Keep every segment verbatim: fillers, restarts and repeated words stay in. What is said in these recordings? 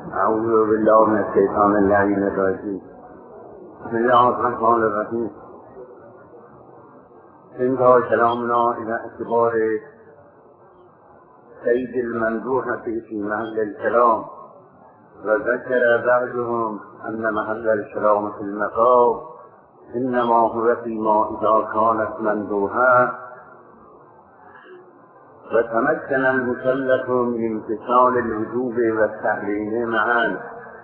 أعوذ بالله من الشيطان اللعين الرجيم. بسم الله الرحمن الرحيم. انتهى كلامنا إلى اعتبار سيد المندوحة في محل الكلام، وذكر بعضهم أن محل الكلام في المقام إنما هو فيما إذا كانت مندوحة وتمكن المكلف من امتثال الوجوب والتحريم معا،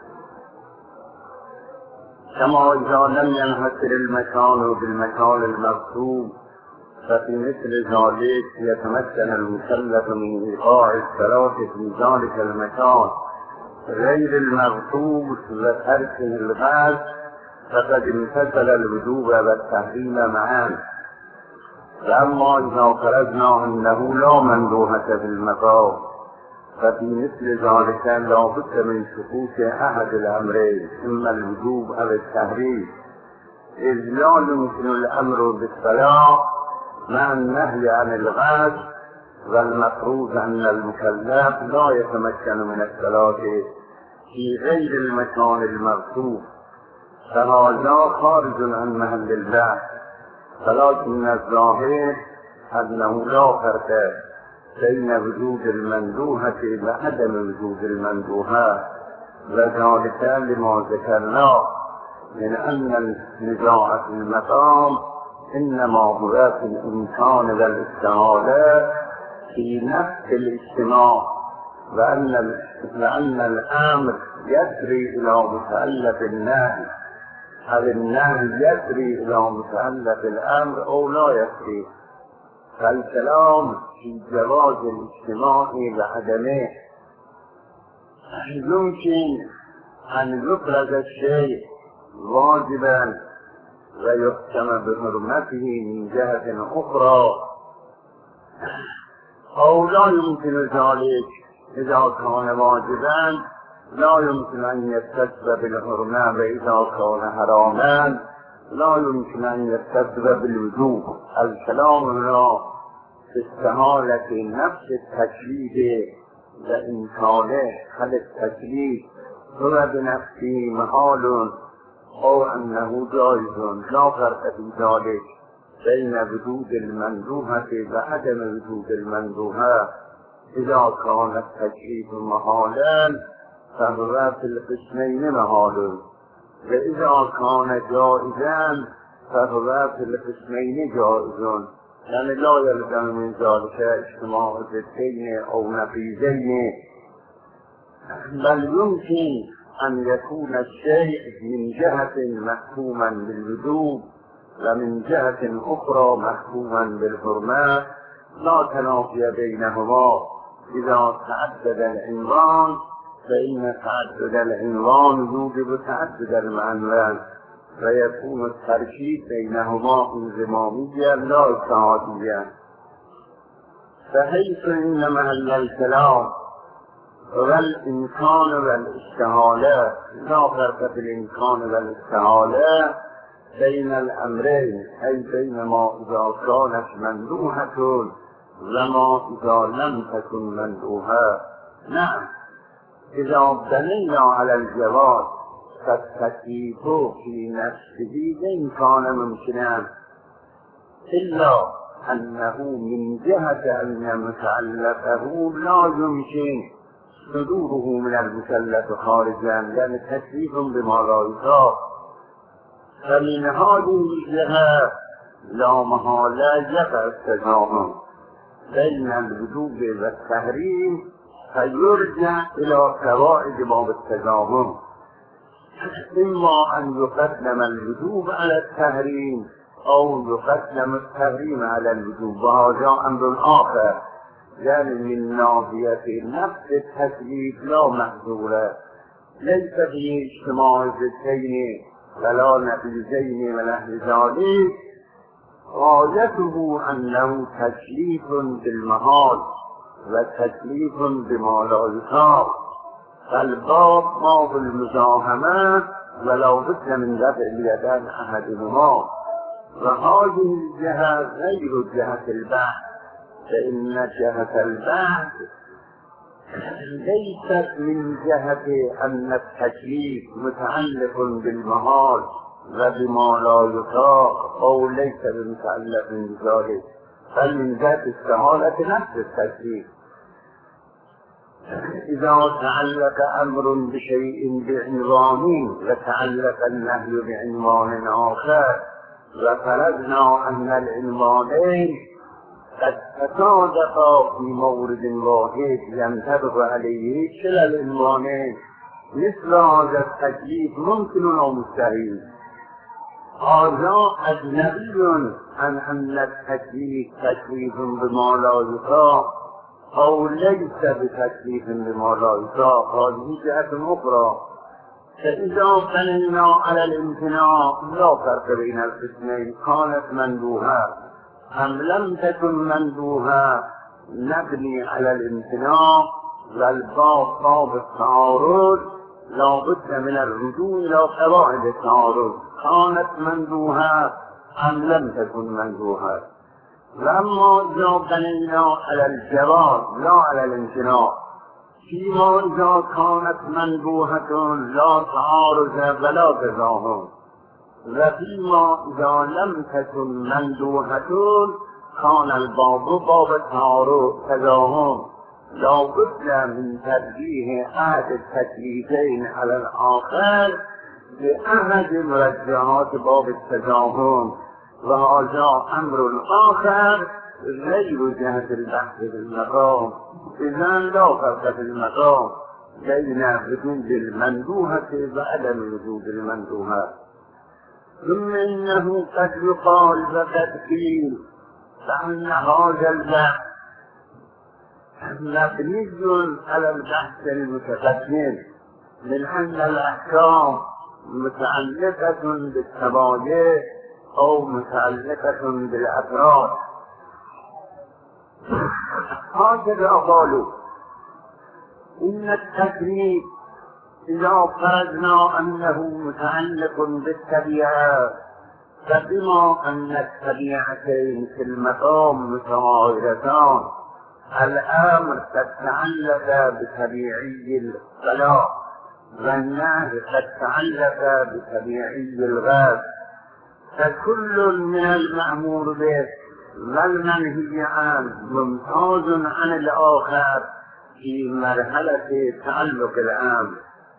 كما إذا لم ينحصر المكان بالمكان المقصود، ففي مثل ذلك يتمكن المكلف من إيقاع الصلاة في ذلك المكان غير المغصوب وتركه الغاز، فقد امتثل الوجوب والتحريم معا. فأما إذا فرضنا أنه لا مندوحة في المقام، ففي مثل ذلك لا بد من سقوط أحد الأمرين، إما الوجوب أو التحريم، إذ لا يمكن الأمر بالصلاة مع النهي عن الغاز، والمفروض أن المكلف لا يتمكن من الصلاة في غير المكان المغصوب، فهذا خارج عن محل البحث. ولكن الظاهر أنه لا فرق بين وجود المندوحة وعدم وجود المندوحة، وذلك لما ذكرنا من أن النزاع في المقام إنما هو في الإمكان والاستعادة في نفس الاجتماع، وأن لأن الأمر يسري إلى متألف النهي، هل النهي يسري إلى متألف الأمر أو لا يسري؟ فالكلام في جواز الاجتماع وعدمه. يمكن أن يفرض الشيء واجبا ويحكم بحرمته من جهة أخرى، أو لا يمكن ذلك. إذا كان واجبا لا يمكن أن يتصف بالحرمة، وإذا كان حراما لا يمكن أن يتصف بالوجوب. الكلام هنا في استحالة نفس التكليف وإمكانه، هل التكليف هو بنفسه محال أو أنه جائز؟ لا فرق في ذلك بين وجود المندوحة وعدم وجود المندوحة. إذا كان التكليف محالا فهو في القسمين محال، وإذا كان جائزا فهو في القسمين جائز، يعني لا يلزم من ذلك اجتماع ضدين أو نقيضين، بل يمكن أن يكون الشيء من جهة محكوما بالوجوب ومن جهة أخرى محكوما بالحرمة، لا تنافي بينهما. إذا تعدد العنوان فإن تعدد العنوان يوجب تعدد المعنوان، فيكون التركيب بينهما انضماميا لا اتحاديا. فحيث إن محل الكلام والإمكان والاستحالة، لا فرق في الإمكان والاستحالة بين الأمرين، أي بين ما إذا كانت مندوحة وما إذا لم تكن مندوحة. نعم، إذا بنينا على الجواز فالتكليف في نفسه إن كان ممكنا، إلا أنه من جهة أن متعلقه لا يمكن صدوره من المكلف خارجا، لأن تكليف بما لا يطاق. فمن هذه الجهة لا محالة يقع التزاحم بين الوجوب والتحريم، فيرجع إلى قواعد باب التزاحم، إما أن يقدم الوجوب على التحريم أو يقدم التحريم على الوجوب، وهذا أمر آخر، يعني من ناحية نفس التكليف لا محظورة، ليس في اجتماع ضدين ولا نقيضين ونحو ذلك، غايته أنه تكليف بالمحال وتكليف بما لا يطاق، فالباب ما في المزاحمة ولا بد من دفع اليدين أحدهما. وهذه الجهة غير جهة البحث، فإن جهة البحث ليست من جهة أن التكليف متعلق بالمحال وبما لا يطاق أو ليس بمتعلق بذلك، بل من ذات استحالة نفس التكليف. إذا تعلق أمر بشيء بعنوان وتعلق النهي بعنوان آخر، وفرضنا أن العنوانين قد تصادقا في مورد واحد ينطبق عليه كلا العنوانين، مثل هذا التكليف ممكن أو مستحيل. هذا أجنبي عن أن التكليف تكليف بما لا يطاق أو ليس بتكليف بما لا يطاق، هذه جهة أخرى. فإذا بنينا على الامتناع لا فرق بين القسمين، كانت مندوها أم لم تكن مندوها، نبني على الامتناع، والباب باب التعارض لا بد من الرجوع إلى قواعد التعارض، كانت مندوها أم لم تكن مندوها. لما إذا بنينا على الجواز لا على الامتناع، فيما إذا كانت مندوهة لا تعارض ولا تزاحم، وفيما إذا لم تكن مندوهة كان الباب باب التعارض تزاحم. لا بد من ترجيح أحد التكليفين على الآخر بأحد مرجحات باب التزاحم، وهذا أمر آخر غير جهة البحث في المقام. إذن لا فرق في المقام بين وجود المندوهة وعدم وجود المندوهة. ثم إنه قد يقال وقد قيل فأن هذا البحث مبني على البحث المتقدم من أن الأحكام متعلقة بالتبادل أو متعلقة بالأفراد. هكذا قالوا إن التكليف إذا فرضنا أنه متعلق بالطبيعة، فبما أن الطبيعتين في المقام متغايرتان، الأمر قد تعلق بطبيعي الصلاة والنهي قد تعلق بطبيعي الغاز، فكل من المأمور به والمنهي عنه ممتاز عن الآخر في مرحلة تعلق الأمر.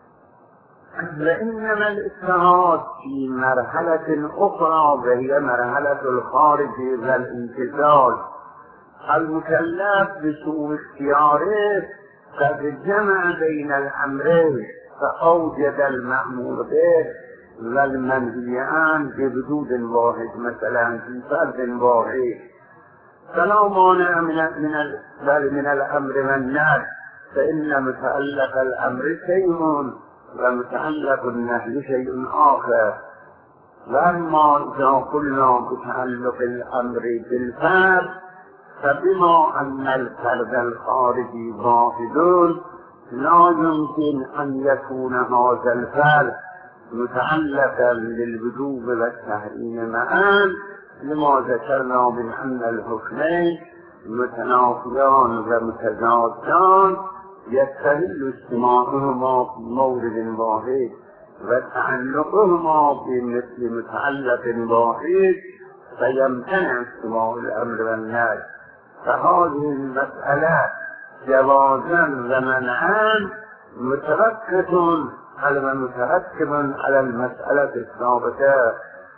وإنما الاجتهاد في مرحلة أخرى وهي مرحلة الخارج والامتثال. المكلف بسوء اختياره قد جمع بين الأمرين فأوجد المأمور به والمنهي عنه بوجود واحد، مثلا في فرد واحد، فلا مانع من من بل من الأمر والنهي، فإن متعلق الأمر شيء ومتعلق النهي شيء آخر. وأما إذا قلنا بتعلق الأمر بالفرد، فبما أن الفرد الخارجي واحد لا يمكن أن يكون هذا الفرد متعلقا للوجوب والتحريم معا، لما ذكرنا من أن الحكمين متنافيان ومتضادان يستهل اجتماعهما في مورد واحد وتعلقهما بمثل متعلق واحد، فيمتنع اجتماع الأمر والنهي. فهذه المسألة جوازا ومنعا متركز على متركب على المسألة السابقة.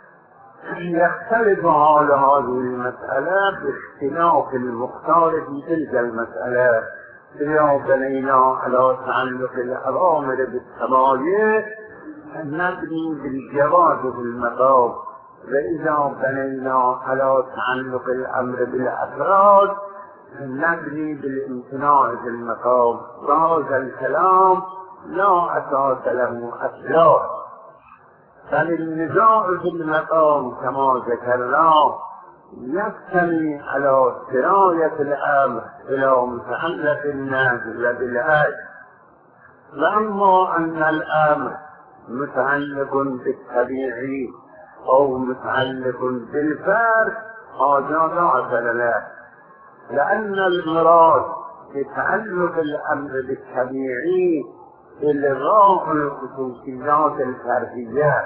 يختلف على هذه المسألة باختلاف المختار في تلك المسألة. إذا بنينا على تعلق الأوامر بالتباين نبني بالجواز بالمقام، وإذا بنينا على تعلق الأمر بالأفراد نبني بالامتناع بالمقام. وهذا الكلام لا أساس له أصلا، فالنزاع في المقام كما ذكرنا يبتني على سراية الأمر إلى متعلق النازل بالأجل. وأما أن الأمر متعلق بالطبيعي أو متعلق بالفرد هذا لا أصل له، لأن المراد بتعلق الأمر بالطبيعي إلغاء الخصوصيات الفردية،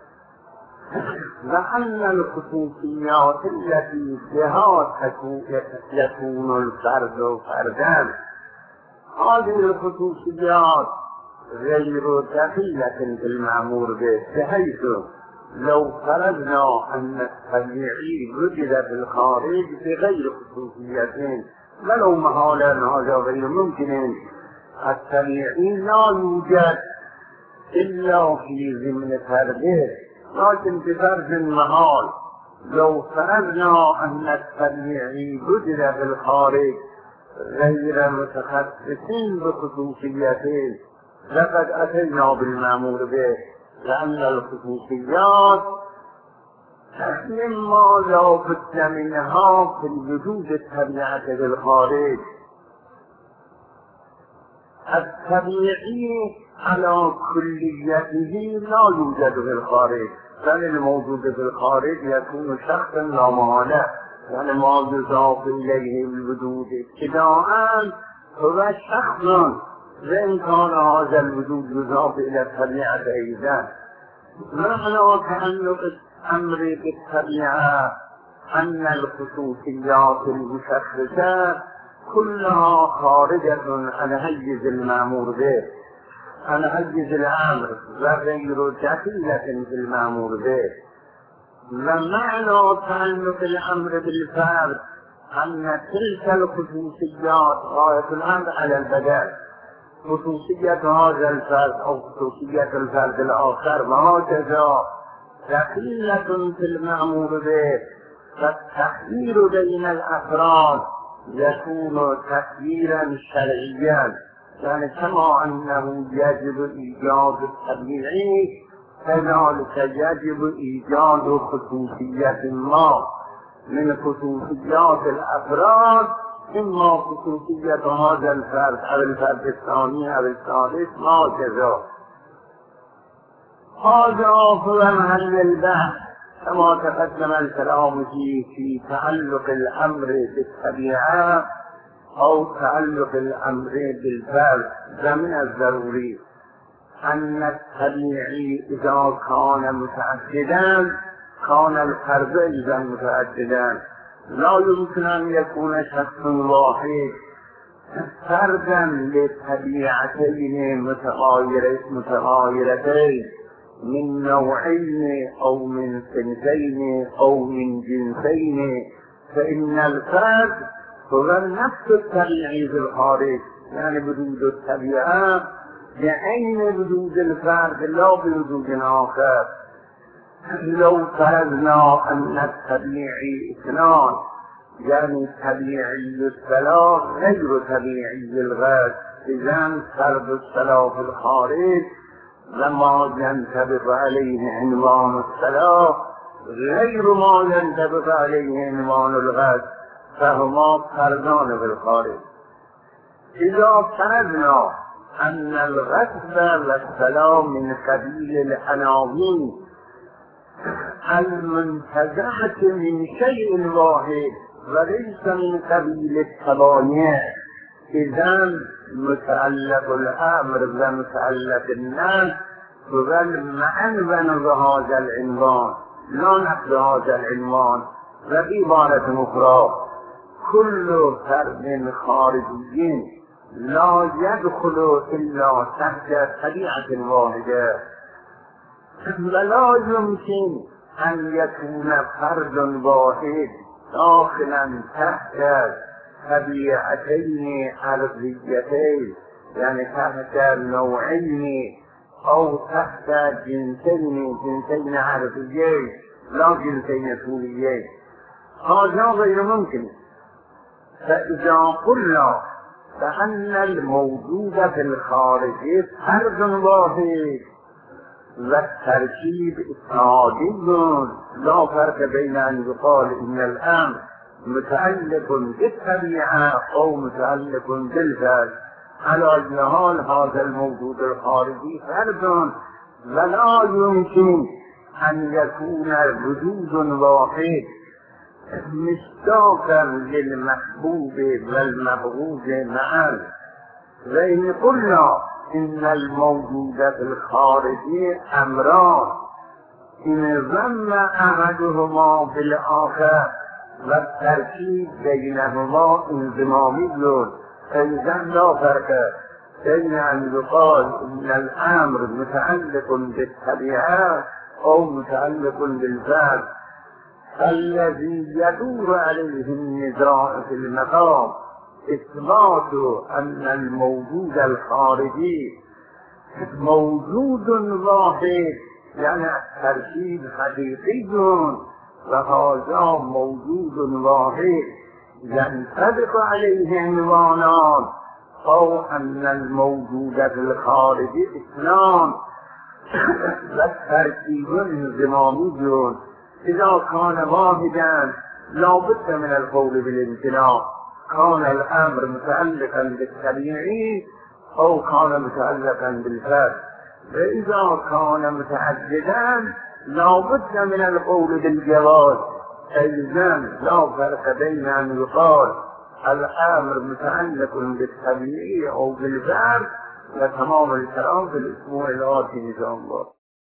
وأن الخصوصيات التي بها يكون الفرد فردا هذه الخصوصيات غير دخيلة في المأمور به، بحيث لو فرضنا أن الطبيعي وجد في الخارج بغير خصوصيتين ولو محالا هذا غير ممكن، الطبيعي لا يوجد إلا في ضمن فرده، لكن بفرض المحال لو فرضنا أن الطبيعي وجد في الخارج غير متخصصين بخصوصيتين لقد أتينا بالمأمور به، لأن الخصوصيات مما لا بد منها في الوجود الطبيعة بالخارج. الطبيعي على كليته لا يوجد في الخارج، بل الموجود في الخارج يكون شخصا لا محالة، يعني ما يضاف إليه الوجود ابتداء هو شخص، وإن كان هذا الوجود يضاف إلى الطبيعة أيضا. معنى تعلق الأمر بالطبيعة أن الخصوصيات المشخصة كلها خارجة عن حيز المأمور به، عن حيز الأمر وغير دخيلة في المأمور به. ومعنى تعلق الأمر بالفرد أن تلك الخصوصيات غاية الأمر على البدن، خصوصية هذا الفرد أو خصوصية الفرد الآخر وهكذا دخيلة في المأمور به، فالتخيير بين الأفراد يكون تخييرا شرعيا، يعني كما أنه يجب إيجاد الطبيعي كذلك يجب إيجاد خصوصية ما من خصوصيات الأفراد، إما خصوصية هذا الفرد أو الفرد الثاني أو الثالث وهكذا. هذا هو محل البحث كما تقدم الكلام فيه في تعلق الأمر بالطبيعة أو تعلق الأمر بالفرد. ومن الضروري أن الطبيعي إذا كان متعددا كان الفرد إذا متعددا، لا يمكن أن يكون شخص واحد فردا لطبيعتين متغايرتين من نوعين أو من صنفين أو من جنسين، فإن الفرد هو النفس الطبيعي في الخارج، يعني وجود الطبيعة بعين وجود الفرد لا بوجود آخر. لو فرضنا أن الطبيعي اثنان، يعني طبيعي الصلاة غير طبيعي الغير، إذن فرد الصلاة في الخارج لما ينطبق عليه عنوان الصلاة غير ما ينطبق عليه عنوان الغير، فهما فردان في الخارج. إذا فرضنا أن الغسل والصلاة من قبيل العناوين المنتزعة من شيء واحد وليس من قبيل التبانية، إذن متعلق الأمر ومتعلق الناس هو المعنون بهذا العنوان لا نقل هذا العنوان. وبعبارة أخرى كل فرد خارجي لا يدخل إلا تحت طبيعة واحدة، ولا يمكن أن يكون فرد واحد داخلا تحت طبيعتين أرضيتين، يعني تحت نوعين أو تحت جنسين جنسين عربيين لا جنسين سوريين، هذا غير ممكن. فإذا قلنا فأن الموجود في الخارج فرد واحد والتركيب إسنادي لا فرق بين أن يقال إن الأمر متعلق بالطبيعة أو متعلق بالفرد، على أي حال هذا الموجود الخارجي فرد ولا يمكن أن يكون وجود واحد مصداقا للمحبوب والمبغوض معا. وإن قلنا إن الموجود في الخارج أمران إن ضم أحدهما بالآخر والتركيب بينهما انضمامي، فإذا لا فرق بين أن يقال إن الأمر متعلق بالطبيعة أو متعلق بالذات. الذي يدور عليه النزاع في المقام إثبات أن الموجود الخارجي موجود واحد، يعني تركيب حقيقي، وهذا موجود واحد ينطبق عليه عنوانان، أو أن الموجود في الخارج اثنان والتركيب انضمامي. إذا كان واحدا لا بد من القول بالامتناع، كان الأمر متعلقا بالطبيعي أو كان متعلقا بالفرد. وإذا كان متعددا لا بد من القول بالجواز. إذن لا فرق بين أن يقال الأمر متعلق بالطبيعي أو بالفرد، وتمام الكلام في الأسبوع الآتي إن شاء الله.